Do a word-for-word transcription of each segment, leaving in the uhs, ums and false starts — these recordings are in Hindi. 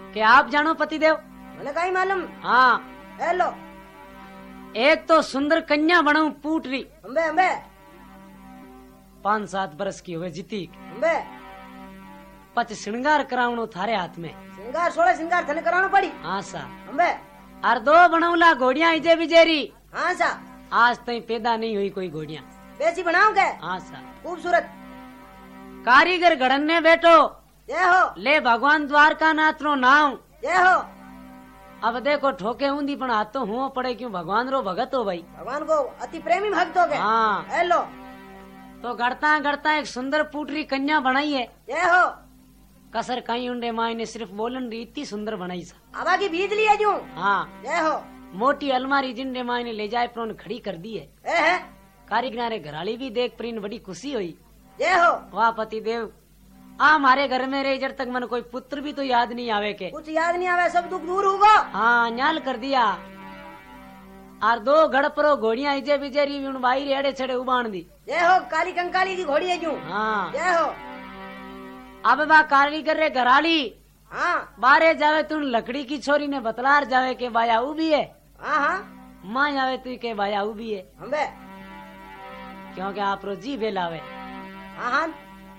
कि आप जानो पतिदेव? मैंने कहीं मालूम। हाँ। हेलो। एक तो सुंदर कन्या बनू पूटरी, अम्बे अम्बे पांच सात बरस की हुए जीती, अम्बे पच श्रृंगार करावनो थारे हाथ में। श्रृंगार सोलह श्रृंगार थने कराना पड़ी। हाँ सा। अम्बे और दो बनौला घोड़िया इजे बिजेरी। हाँ सा। आज तक पैदा नहीं हुई कोई घोड़िया। बेसी बनाओ के? हाँ सा। खूबसूरत। कारीगर गढ़न ने बैठो, जय हो। ले भगवान द्वारका नाथ रो नाम। जय हो। अब देखो ठोके ऊंधी पण हाथ तो हुआ पड़े, क्यों भगवान रो भगत हो भाई। भगवान को अति प्रेमी भक्त हो गए। हाँ। हेलो। तो गढ़ता गढ़ता एक सुंदर पुटरी कन्या बनाई है। जय हो। कसर कई उंडे माई ने सिर्फ बोलन री इतनी सुंदर बनाई सा। आवा की बीज लिया जू। हाँ। जय हो। मोटी अलमारी जिंडे माई ने ले जाए प्रोन खड़ी कर दी है। ए है। कारीगर घराली भी देख प्रीन बड़ी खुशी हुई। जय हो। वाह पति देव, आ हमारे घर में रहे जब तक मन कोई पुत्र भी तो याद नहीं आवे के। कुछ याद नहीं आवे, सब दुख दूर होगा। हाँ न्याल कर दिया। और दो गड़परो घोड़िया इजे बिजेरी बाई रेड़े छड़े उबान दी। जय हो। काली कंकाली की घोड़ी है जू। हाँ। जय हो। अब बा कारीगर रे घराली हाँ। बारे जावे तुम लकड़ी की छोरी ने बतलार जावे के बाया उभी है। हाँ हाँ। माँ जावे तू के बाया उभी है। अम्बे क्योंकि आप रो जी बेलावे। हाँ हाँ।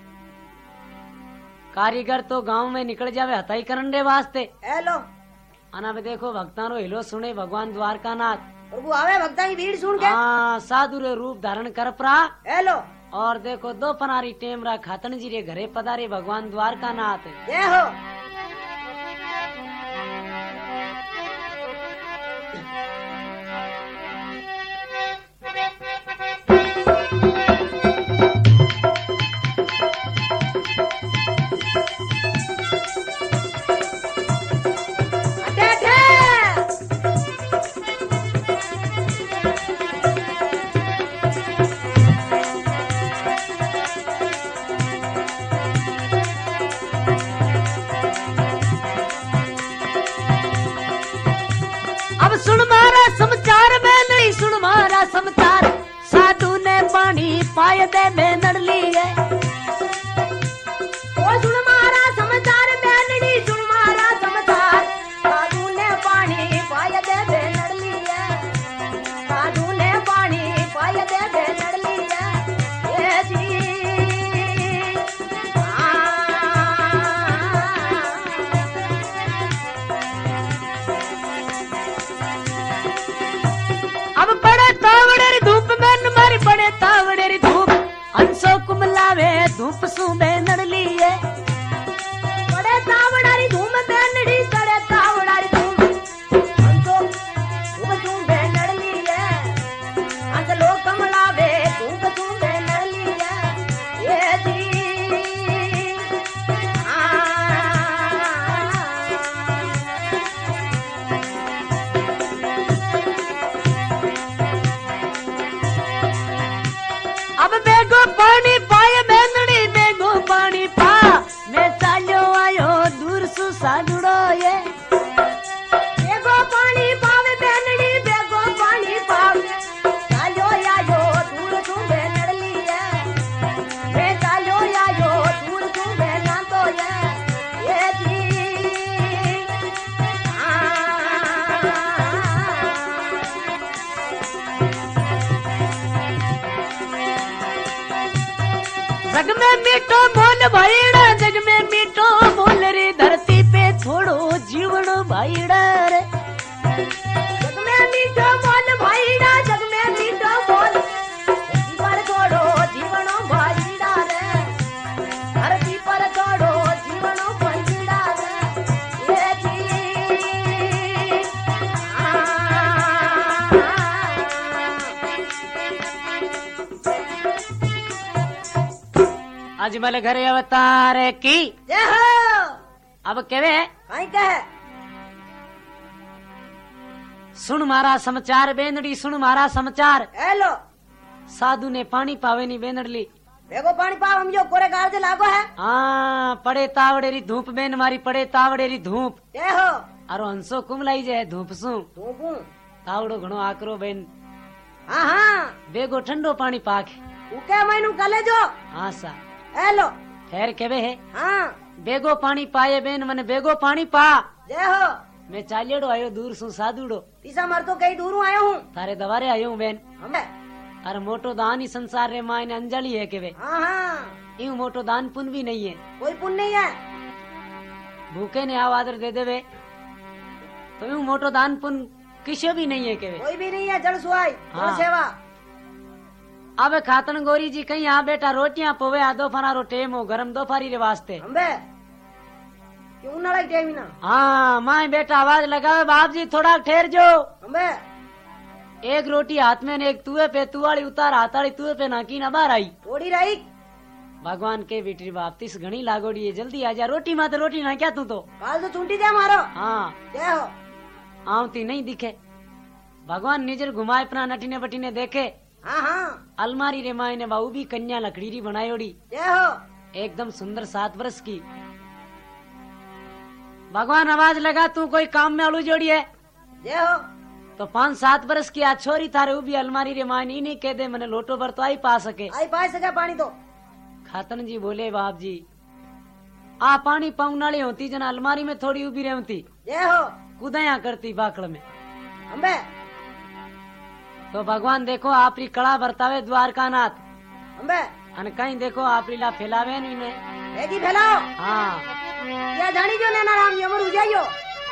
कारीगर तो गांव में निकल जावे हथाई करने वास्ते। हेलो। अना में देखो भक्ता रो हिलो सुने भगवान द्वारका नाथ। प्रभु आवे भक्ता की भीड़ सुन के। हाँ साधु रे रूप धारण कर परा। हेलो। और देखो दो पनारी टेमरा खातन जी रे घरे पधारे भगवान द्वारका नाथ। जय हो। अब सुन मारा समाचार में नहीं, सुन मारा समाचार। साधु ने पानी पाए दे बेनड़ ली है। ओ सुन मारा समाचार बेनड़ी, सुन मारा समाचार। साधु ने पानी पाए दे बेनड़ ली है। साधु ने पानी पाए दे बेनड़ ली है। ये जी अब बड़े तावड़े धूप में मारी, बड़े तावड़े धूप हंसो कुमलावे धूप सू बेनड़ ली है। बड़े तावड़ारी धूम बेनड़ी, बड़े तावड़ारी धूम हंसो धूम धूम बेनड़ ली है। हंस लो कमलावे धूम धूम बेनड़ ली है। ये जी अब बेगो पानी पाए बेनड़ी, बेगो पानी पा। मैं चालो आयो दूर सु साजुड़ो ये। बेगो पानी पावे बेनड़ी, बेगो पानी पावे। चालो आयो दूर तू बेनड़ ली है। मैं चालो आयो दूर तू बेना तो ये। ये जी जग में मीठो बोल भाईड़ा, जग में मीठो बोल रे। धरती पे छोड़ो जीवन भाईड़ा रे। जग में मीठो बोल भाईड़ा, जग में मीठो बोल। धरती पर छोड़ो जीवनो भाईड़ा रे। धरती पर छोड़ो जीवनो भाईड़ा रे। ये जी अजमल घरे अवतार की। जय हो। अब केवे काई कहे? सुन मारा समाचार बेनड़ी, सुन मारा समाचार। हेलो। साधु ने पानी पावे नी बेनड़ ली। देखो पानी पाव हम जो कोरे गाल से लागो है। हाँ पड़े तावड़े री धूप बेन मारी, पड़े तावड़े री धूप। जय हो। अरो हंसो कुमलाई जे धूप सू। धूपू तावड़ो घणो आकरो बेन। हाँ हाँ। बेगो ठंडो पानी पाके। उके मैनू कले जो। हाँ सा। हेलो। ठहर केवे है? हाँ। बेगो पानी पाए बेन मन बेगो पानी पा। जय हो। मैं चालियड़ो आयो दूर सु साधुड़ो तीसा मर तो कई दूर आयो हूँ। थारे दवारे आयो हूँ बेन। हमें अरे मोटो दान ही संसार रे मायने अंजलि है के वे। हाँ हाँ यूं मोटो दान पुन भी नहीं है। कोई पुण्य नहीं है। भूखे ने आव आदर दे देवे तो यूं मोटो दान पुन किसी भी नहीं है के वे। कोई भी नहीं है। जल सुहाई हाँ। जल सेवा। अब खातन गोरी जी कहीं यहाँ बेटा रोटियां पोवे आ दोपहर रो टेम हो गरम दोपहरी रे वास्ते। हमें क्यों ना लग टाइम ना। हाँ माए बेटा आवाज लगावे बाप जी थोड़ा ठहर जो। हमें एक रोटी हाथ में ने एक तुए पे तुआड़ी उतार हाथाड़ी तुए पे नाकी ना बाहर आई। थोड़ी रही। भगवान के बेटी बाप तीस घनी लागोड़ी है जल्दी आ जा रोटी माते रोटी ना क्या तू तो। काल तो चूंटी दे मारो। हाँ जय हो। आवती नहीं दिखे। भगवान निजर घुमाए अपना नटीने बटीने देखे। हाँ हाँ अलमारी रे माई ने बाऊ भी कन्या लकड़ी री बनायोड़ी जय हो। एकदम सुंदर सात वर्ष की। भगवान आवाज लगा तू कोई काम में आलू जोड़ी है। जय हो। तो पांच सात वर्ष की आज छोरी थारे भी अलमारी रे माई नहीं कह दे मैंने लोटो भर तो आई पा सके। आई पाए सके पानी तो। खातन जी बोले बाप जी आ पानी पाऊनाली होती जना अलमारी में थोड़ी उभी रहती। जय हो। कुदया करती बाकड़ में। हमें तो भगवान देखो आपरी कड़ा बरतावे द्वारका नाथ। हमें अन कहीं देखो आपरी ला फैलावे नहीं में। भेदी फैलाओ। हाँ क्या जानी जो नैना राम जी अमर उजाइयो।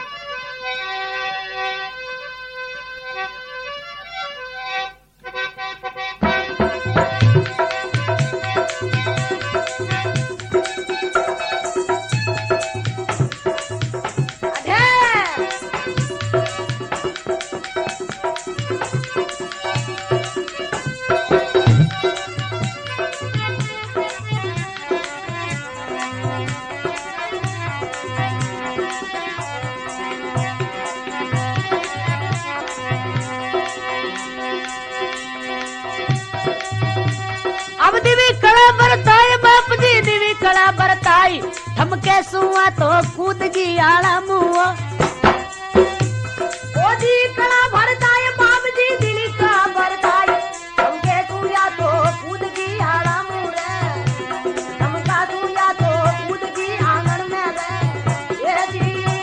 अब दिवी कड़ा बरताई बाप जी दिवी कड़ा बरताई ठमके सुआ तो कूद गई आला मुआ। ओ जी कड़ा भरता है बाप जी दिली का भरता है। हमके तू या तो कूद की आड़ा मुरे। हमका तू या तो कूद की आंगन में रे। ये जी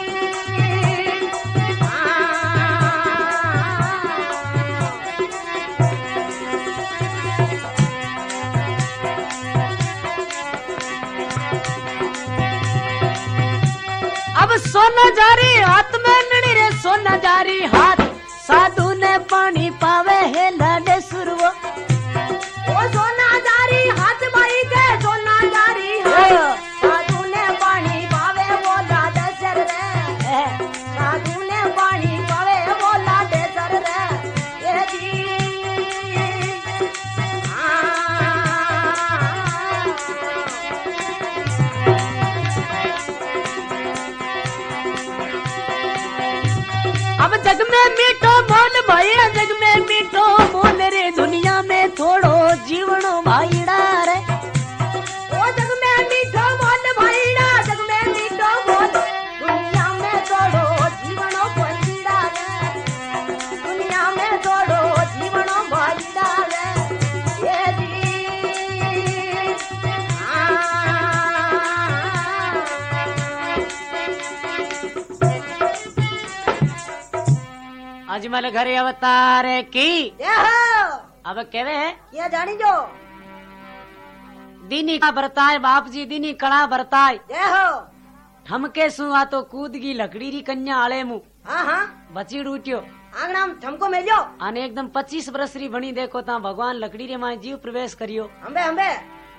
अब सोना जारी हाथ में नड़ी रे सोना जारी हाथ साधु ने पानी पावे है लाडे सुरवो। ओ सोना जारी हाथ भाई के सोना जारी हाथ साधु ने पानी पावे वो लाडे सर रे। साधु ने पानी पावे वो लाडे सर रे। ये जी अब जग में मीठो मोल भैया जग में मीठो मोल रे दुनिया में थोड़ो जीवनो भाईड़ा रे। ओ जग में मीठो बोल भाईड़ा जग में मीठो बोल। दुनिया में तोड़ो जीवनो भाईड़ा रे। दुनिया में तोड़ो जीवनो भाईड़ा रे। ये जी अजमल घरे अवतार की। ये हो। अब केवे है क्या जानी जो। दीनी का बरताए बाप जी दीनी कड़ा बरताए ये हो। ठमके सुआ तो कूद की लकड़ी री कन्या आले मुंह हाँ हाँ बचीड़ उठ्यो। आंगना में ठमको मेलियो। आने एकदम पच्चीस बरस री बनी देखो ता भगवान लकड़ी रे माए जीव प्रवेश करियो। हम्बे हम्बे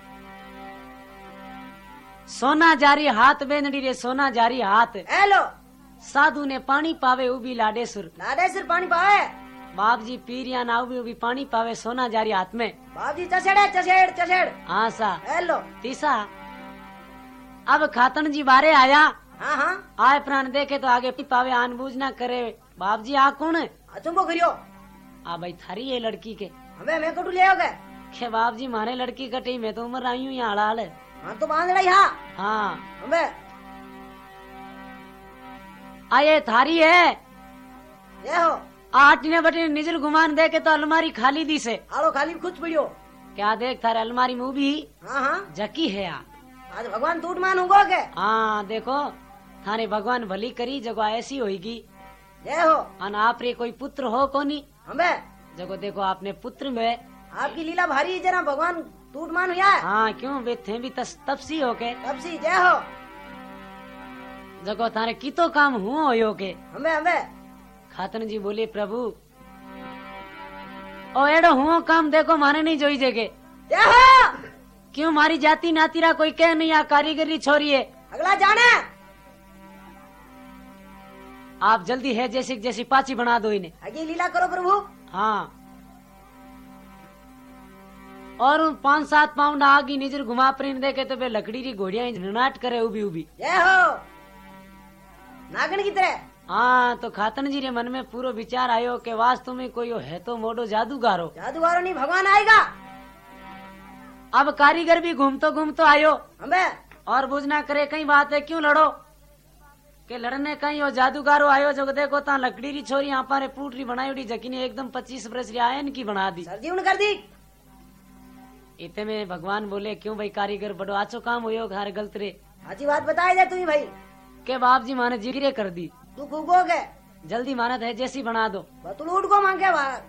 सोना जारी हाथ बेंदड़ी रे सोना जारी हाथ हेलो। साधु ने पानी पावे उबी लाडेसुर। लाडे सिर पानी पावे। बाप जी पीरिया ना उबी उबी पानी पावे सोना जारी हाथ में। बाप जी चसेड़ चसेड़ चसेड़। हाँ सा हेलो। तीसा अब खातन जी बारे आया। हाँ हाँ आए प्राण देखे तो आगे पावे आन बूझ ना करे। बाप जी आ कौन है? तुमको करियो। आ भाई थारी है लड़की के। हमें मैं कटू ले आओगे। खे बाप जी मारे लड़की कटी मैं तो उम्र आई हूँ यहाँ हाल है। हाँ तो बांध रही हाँ। हाँ हमें आये थारी है। ये हो। आटने बटने निजल गुमान दे के तो अलमारी खाली दी से। आलो खाली खुद पड़ियो। क्या देख थारे अलमारी में भी हाँ हाँ जकी है यार। आज भगवान टूट मान होगा के। हाँ देखो थाने भगवान भली करी जगो ऐसी होगी। जय हो। अन आप रे कोई पुत्र हो कोनी हमें जगो देखो आपने पुत्र में आपकी लीला भारी है, जरा भगवान टूट मान हुआ है। हाँ क्यों वे थे भी तस, तपसी हो के तब सी जय हो। जगो थाने की तो काम हुआ हो के हमें हमें खातन जी बोले प्रभु ओ एडो हुओ काम देखो माने नहीं जोई जगे जय हो। क्यों मारी जाति नातीरा कोई कह नहीं आ कारीगरी छोरी है अगला जाने आप जल्दी है जैसी जैसी पाची बना दो इन्हें। आगे लीला करो प्रभु। हाँ और उन पांच सात पाउंड आगी निजर घुमा प्रेम देखे तो वे लकड़ी की घोड़िया नाट करे उबी उबी। जय हो। नागन की तरह। हाँ तो खातन जी रे मन में पूरा विचार आयो कि वास्तव में कोई है तो मोडो जादूगारो जादूगारो नहीं भगवान आएगा। अब कारीगर भी घूमतो घूमतो आयो हमें और बुझ ना करे कई बात है क्यों लड़ो के लड़ने कहीं हो जादूगारो आयो जो देखो ता लकड़ी री छोरी यहाँ पर पूटरी बनाई उड़ी जकी ने एकदम पच्चीस बरस री आयन की बना दी। सर्दी उन कर दी। इतने में भगवान बोले क्यों भाई कारीगर बड़ो आचो काम हो घर गलत रे अच्छी बात बताई दे तू भाई के बाप जी माने जिगरे कर दी तू खूबो के जल्दी मानत है जैसी बना दो बतुल उठ को मांगे बाहर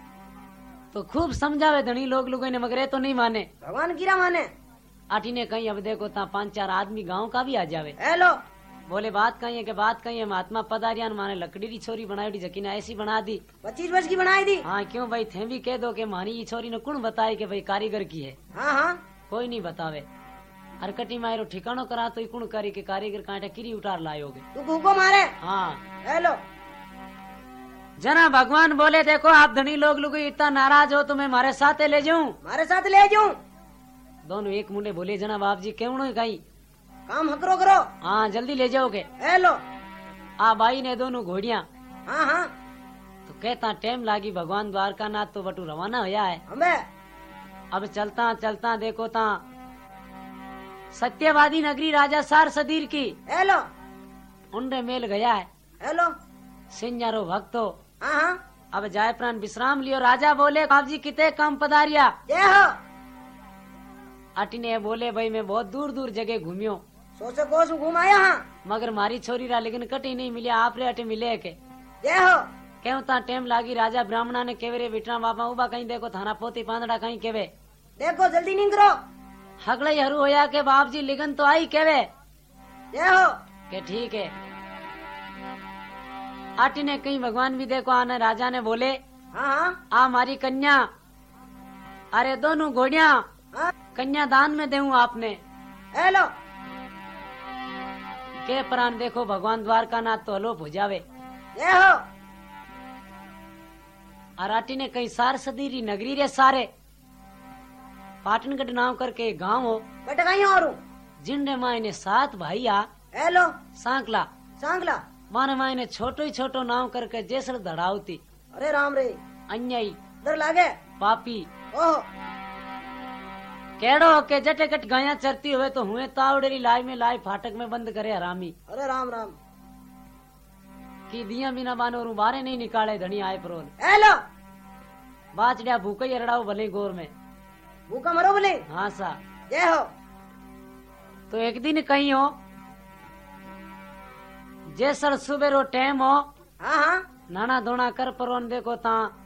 तो खूब समझावे धनी लोग लोगों ने मगरे तो नहीं माने भगवान कीरा माने। आठी ने कहीं अब देखो ता पांच चार आदमी गांव का भी आ जावे हेलो बोले बात कही है कि बात कही है महात्मा पदारियान माने लकड़ी की छोरी बनाई जकी ने ऐसी बना दी पच्चीस वर्ष की बनाई दी। हाँ क्यों भाई थे भी कह दो कि मानी ये छोरी ने कौन बताई कि भाई कारीगर की है। हाँ हाँ कोई नहीं बतावे हरकटी मायरो ठिकानो करा तो कुण करी के कारीगर कांटे किरी उतार लायोगे तू खूबो मारे। हाँ हेलो जना भगवान बोले देखो आप धनी लोग लोग इतना नाराज हो तो मैं मारे साथ ले जाऊं मारे साथ ले जाऊं। दोनों एक मुंडे बोले जना बाप जी क्यों कहीं काम हकरो करो। हाँ जल्दी ले जाओगे। हेलो आ भाई ने दोनों घोड़िया हाँ हाँ तो कहता टाइम लागी भगवान द्वारका नाथ तो बटू रवाना होया है। हमें अब चलता चलता देखो ता सत्यवादी नगरी राजा सार सदीर की हेलो उनरे मेल गया है। हेलो सिंजारो भक्तो हाँ हाँ अब जाय प्राण विश्राम लियो। राजा बोले बाप जी कितने काम पधारिया। जय हो। अटिने बोले भाई मैं बहुत दूर दूर जगह घूमियो सौ से कोस घूम आया हाँ। मगर मारी छोरी रा लेकिन कटी नहीं मिले आप रे अटे मिले के जय हो। क्यों ता टेम लागी राजा ब्राह्मणा ने केवे रे बिटना बाबा उबा कहीं देखो थाना पोती पांदड़ा कहीं केवे देखो जल्दी नहीं करो। हगड़े हरू होया के बाप जी लिगन तो आई केवे जय हो। के ठीक है। आटी ने कहीं भगवान भी देखो आने राजा ने बोले हाँ हाँ आ मारी कन्या अरे दोनों घोड़िया हाँ कन्या दान में देऊं आपने। हेलो के प्राण देखो भगवान द्वारका नाथ तो अलोप हो जावे। जय हो। आराटी ने कई सार सदीरी नगरी रे सारे पाटनगढ़ नाम करके गांव हो कट गई और जिंडे माए ने सात भाई आ। हेलो सांकला सांगला माने माए ने छोटो ही छोटो नाम करके जैसर धड़ावती अरे राम रे अन्यायी डर लागे पापी ओहो केड़ो के जटे कट गाया चरती हुए तो हुए तावड़ेरी लाई में लाई फाटक में बंद करे हरामी। अरे राम राम की दिया बिना बानो और बारे नहीं निकाले धनी आए परोल। हेलो बाचड़िया भूखे ही अरड़ाओ भले गोर में भूखा मरो बोले। हाँ सा। जय हो। तो एक दिन कहीं हो जैसर सुबेरो टाइम हो हाँ हाँ नाना धोना कर परोन देखो ता